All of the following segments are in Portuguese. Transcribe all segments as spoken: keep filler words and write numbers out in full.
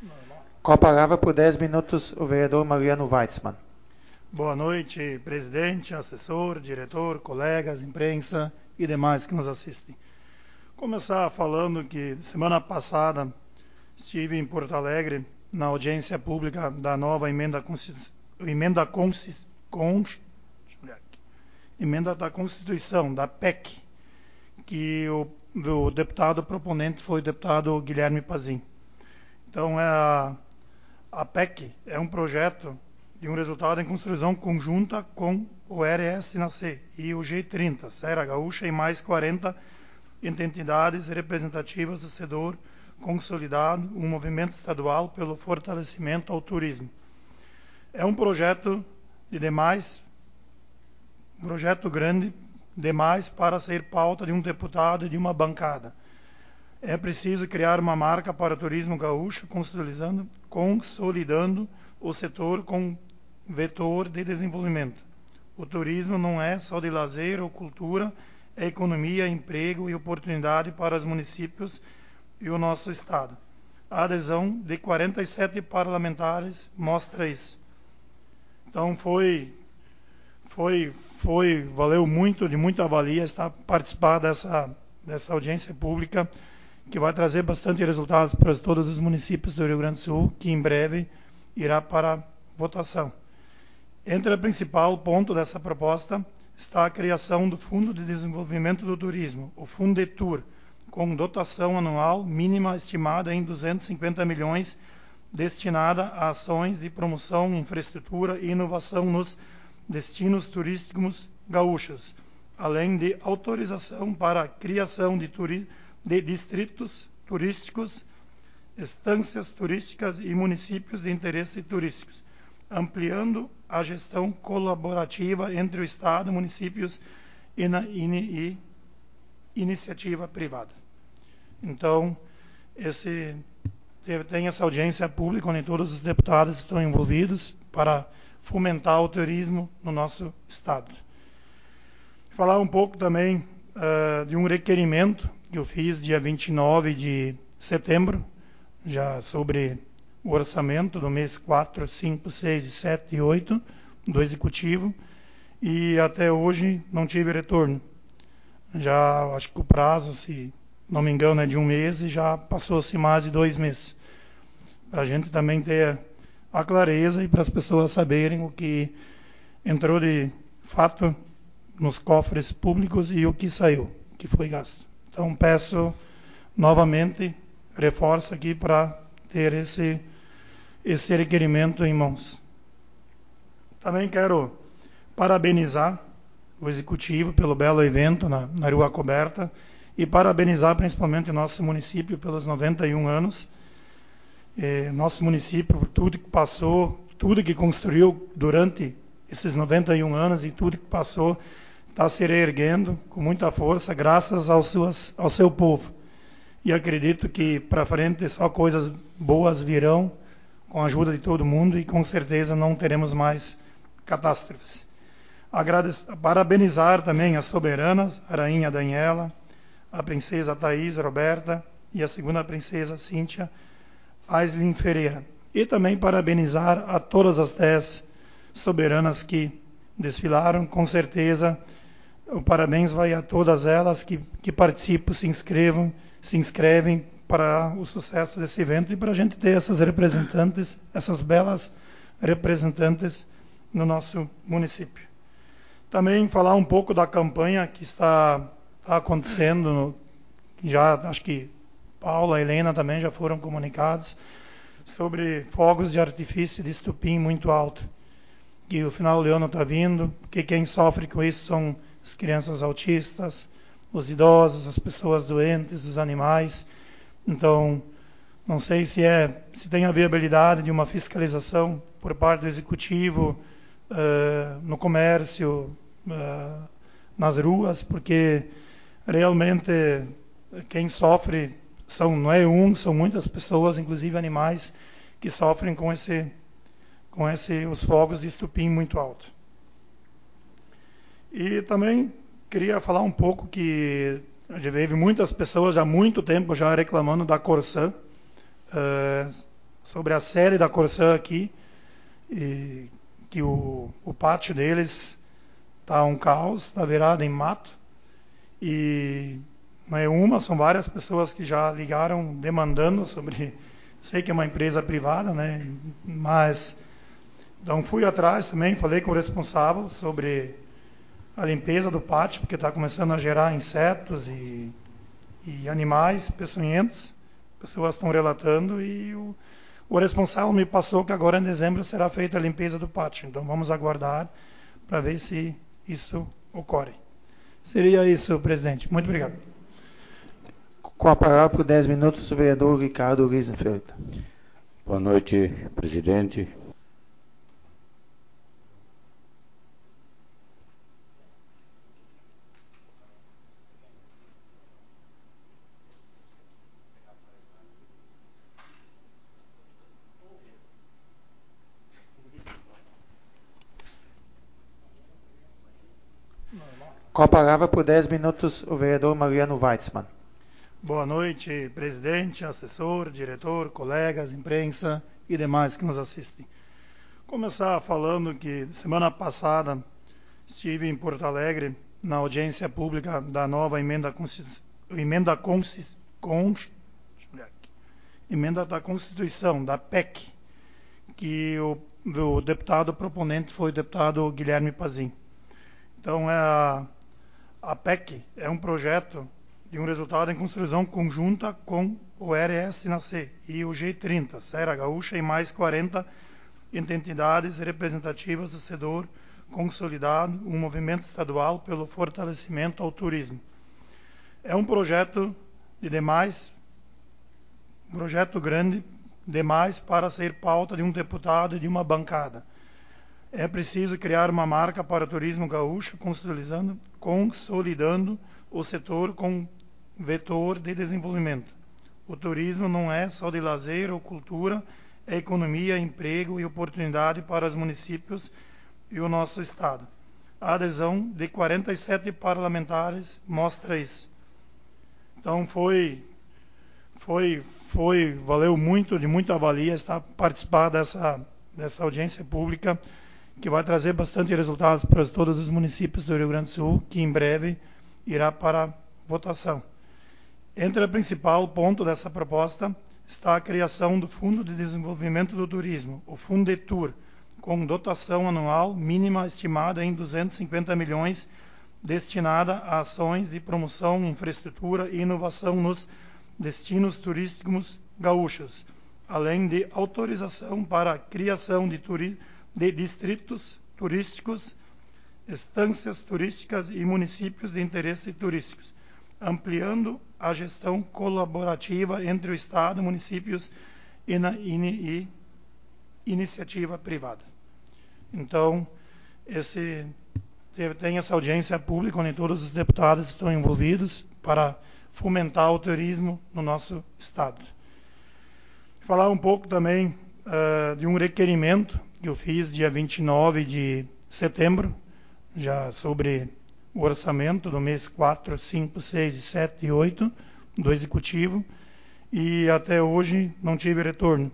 Com a palavra por dez minutos o vereador Mariano Weitzmann. Boa noite, presidente, assessor, diretor, colegas, imprensa e demais que nos assistem. Começar falando que semana passada estive em Porto Alegre na audiência pública da nova emenda, emenda, Consti, Const, emenda da Constituição, da P E C, que o, o deputado proponente foi o deputado Guilherme Pazin. Então, é a, a P E C é um projeto de um resultado em construção conjunta com o R S N C e o G trinta, Serra Gaúcha e mais quarenta entidades representativas do setor consolidado, um movimento estadual pelo fortalecimento ao turismo. É um projeto de demais, um projeto grande demais para ser pauta de um deputado e de uma bancada. É preciso criar uma marca para o turismo gaúcho, consolidando, consolidando o setor com vetor de desenvolvimento. O turismo não é só de lazer ou cultura, é economia, emprego e oportunidade para os municípios e o nosso estado. A adesão de quarenta e sete parlamentares mostra isso. Então foi, foi, foi, valeu muito, de muita valia estar participar dessa, dessa audiência pública, que vai trazer bastante resultados para todos os municípios do Rio Grande do Sul, que em breve irá para votação. Entre o principal ponto dessa proposta está a criação do Fundo de Desenvolvimento do Turismo, o Fundetur, com dotação anual mínima estimada em duzentos e cinquenta milhões, destinada a ações de promoção, infraestrutura e inovação nos destinos turísticos gaúchos, além de autorização para a criação de, turi- de distritos turísticos, estâncias turísticas e municípios de interesse turísticos, ampliando a gestão colaborativa entre o Estado, municípios e, na, e, e iniciativa privada. Então, esse, tem essa audiência pública onde todos os deputados estão envolvidos para fomentar o turismo no nosso Estado. Falar um pouco também uh, de um requerimento que eu fiz dia vinte e nove de setembro, já sobre o orçamento do mês quatro, cinco, seis, sete e oito do Executivo, e até hoje não tive retorno. Já acho que o prazo, se não me engano, é de um mês e já passou-se mais de dois meses. Para a gente também ter a clareza e para as pessoas saberem o que entrou de fato nos cofres públicos e o que saiu, o que foi gasto. Então peço novamente, reforço aqui para ter esse esse requerimento em mãos. Também quero parabenizar o Executivo pelo belo evento na, na Rua Coberta e parabenizar principalmente o nosso município pelos noventa e um anos. Eh, nosso município, por tudo que passou, tudo que construiu durante esses noventa e um anos e tudo que passou, está se reerguendo com muita força, graças aos suas, ao seu povo. E acredito que para frente só coisas boas virão, com a ajuda de todo mundo, e com certeza não teremos mais catástrofes. Agradeço, parabenizar também as soberanas, a rainha Daniela, a princesa Thaís Roberta e a segunda princesa Cíntia Aislinn Ferreira. E também parabenizar a todas as dez soberanas que desfilaram. Com certeza, o parabéns vai a todas elas que, que participam, se inscrevam, se inscrevem para o sucesso desse evento e para a gente ter essas representantes, essas belas representantes no nosso município. Também falar um pouco da campanha que está, está acontecendo, no, já acho que Paula e Helena também já foram comunicados, sobre fogos de artifício de estupim muito alto, que o final do ano está vindo, que quem sofre com isso são as crianças autistas, os idosos, as pessoas doentes, os animais. Então, não sei se, é, se tem a viabilidade de uma fiscalização por parte do Executivo uh, no comércio, uh, nas ruas, porque realmente quem sofre são, não é um, são muitas pessoas, inclusive animais, que sofrem com, esse, com esse, os fogos de estupim muito alto. E também queria falar um pouco que já teve muitas pessoas há muito tempo já reclamando da Corsã. Uh, sobre a série da Corsã aqui, e que o, o pátio deles está um caos, está virado em mato. E não é uma, são várias pessoas que já ligaram demandando sobre... Sei que é uma empresa privada, né? Mas... Então fui atrás também, falei com o responsável sobre a limpeza do pátio, porque está começando a gerar insetos e, e animais peçonhentos. Pessoas estão relatando e o, o responsável me passou que agora em dezembro será feita a limpeza do pátio. Então vamos aguardar para ver se isso ocorre. Seria isso, presidente. Muito obrigado. Com a palavra por dez minutos, o vereador Ricardo Riesenfeld. Boa noite, presidente. Com a palavra por dez minutos, o vereador Mariano Weitzmann. Boa noite, presidente, assessor, diretor, colegas, imprensa e demais que nos assistem. Começar falando que semana passada estive em Porto Alegre na audiência pública da nova emenda, emenda, Consti, Const, emenda da Constituição, da P E C, que o, o deputado proponente foi o deputado Guilherme Pazin. Então, é a, a P E C é um projeto de um resultado em construção conjunta com o R S N C e o G trinta, Serra Gaúcha, e mais quarenta entidades representativas do setor consolidado, um movimento estadual pelo fortalecimento ao turismo. É um projeto de demais, um projeto grande demais para ser pauta de um deputado e de uma bancada. É preciso criar uma marca para o turismo gaúcho, consolidando, consolidando o setor com vetor de desenvolvimento. O turismo não é só de lazer ou cultura, é economia, emprego e oportunidade para os municípios e o nosso estado. A adesão de quarenta e sete parlamentares mostra isso. Então foi, foi, foi, valeu muito, de muita valia estar participar dessa, dessa audiência pública, que vai trazer bastante resultados para todos os municípios do Rio Grande do Sul, que em breve irá para votação. Entre o principal ponto dessa proposta está a criação do Fundo de Desenvolvimento do Turismo, o Fundetur, com dotação anual mínima estimada em duzentos e cinquenta milhões, destinada a ações de promoção, infraestrutura e inovação nos destinos turísticos gaúchos, além de autorização para a criação de, turi- de distritos turísticos, estâncias turísticas e municípios de interesse turísticos, ampliando a gestão colaborativa entre o Estado, municípios e, na, e, e iniciativa privada. Então, esse, tem essa audiência pública onde todos os deputados estão envolvidos para fomentar o turismo no nosso Estado. Falar um pouco também uh, de um requerimento que eu fiz dia vinte e nove de setembro, já sobre o orçamento do mês quatro, cinco, seis, sete e oito do Executivo, e até hoje não tive retorno.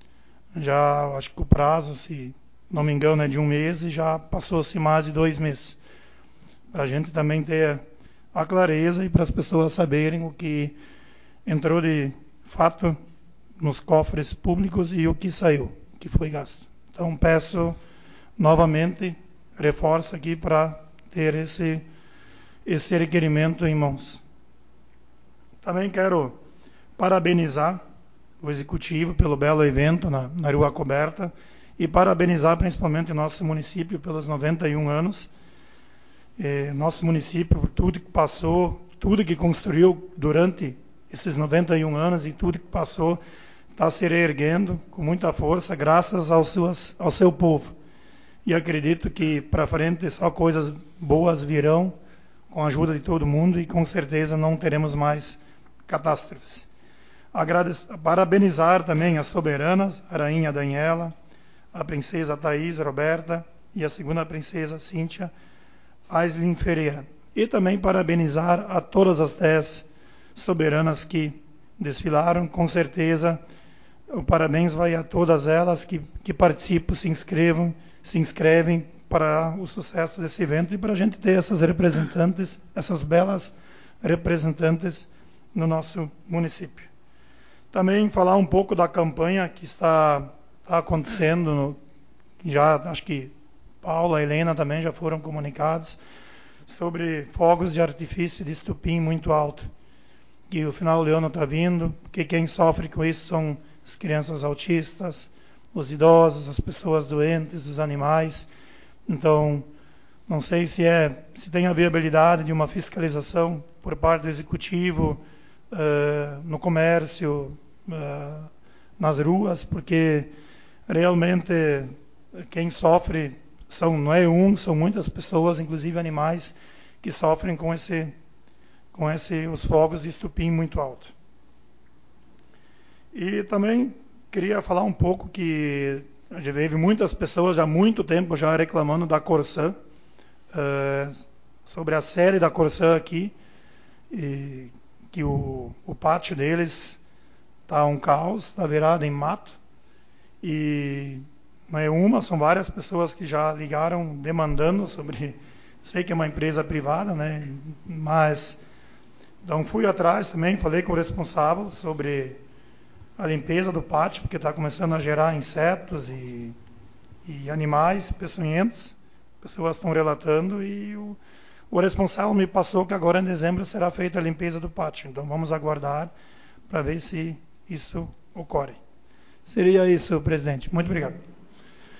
Já acho que o prazo, se não me engano, é de um mês e já passou-se mais de dois meses. Para a gente também ter a clareza e para as pessoas saberem o que entrou de fato nos cofres públicos e o que saiu, o que foi gasto. Então peço novamente, reforço aqui para ter esse esse requerimento em mãos. Também quero parabenizar o Executivo pelo belo evento na, na Rua Coberta e parabenizar principalmente o nosso município pelos noventa e um anos. Eh, nosso município por tudo que passou, tudo que construiu durante esses noventa e um anos e tudo que passou, está se reerguendo com muita força graças aos suas, ao seu povo. E acredito que para frente só coisas boas virão, com a ajuda de todo mundo, e com certeza não teremos mais catástrofes. Agradeço, parabenizar também as soberanas, a rainha Daniela, a princesa Thaís Roberta e a segunda princesa Cíntia Aislinn Ferreira. E também parabenizar a todas as dez soberanas que desfilaram. Com certeza o parabéns vai a todas elas que, que participam, se inscrevam, se inscrevem para o sucesso desse evento e para a gente ter essas representantes, essas belas representantes no nosso município. Também falar um pouco da campanha que está, está acontecendo, no, já acho que Paula e Helena também já foram comunicados, sobre fogos de artifício de estupim muito alto, que o final do ano está vindo, que quem sofre com isso são as crianças autistas, os idosos, as pessoas doentes, os animais. Então, não sei se, é, se tem a viabilidade de uma fiscalização por parte do Executivo, uh, no comércio, uh, nas ruas, porque realmente quem sofre são, não é um, são muitas pessoas, inclusive animais, que sofrem com, esse, com esse, os fogos de estupim muito alto. E também queria falar um pouco que já teve muitas pessoas já há muito tempo já reclamando da Corsã, uh, sobre a série da Corsã aqui, e que o, o pátio deles está um caos, está virado em mato, e não é uma, são várias pessoas que já ligaram demandando sobre, sei que é uma empresa privada, né, mas então fui atrás também, falei com o responsável sobre a limpeza do pátio, porque está começando a gerar insetos e, e animais peçonhentos. Pessoas estão relatando e o, o responsável me passou que agora em dezembro será feita a limpeza do pátio. Então vamos aguardar para ver se isso ocorre. Seria isso, presidente. Muito obrigado.